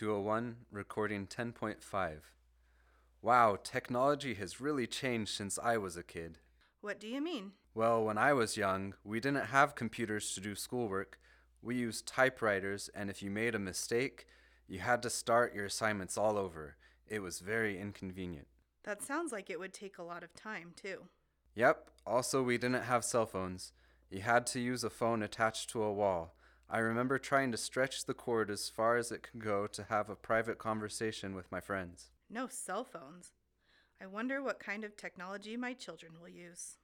201, recording 10.5. Wow, technology has really changed since I was a kid. What do you mean? Well, when I was young, we didn't have computers to do schoolwork. We used typewriters, and if you made a mistake, you had to start your assignments all over. It was very inconvenient. That sounds like it would take a lot of time, too. Yep, also, we didn't have cell phones. You had to use a phone attached to a wall. I remember trying to stretch the cord as far as it could go to have a private conversation with my friends. No cell phones. I wonder what kind of technology my children will use.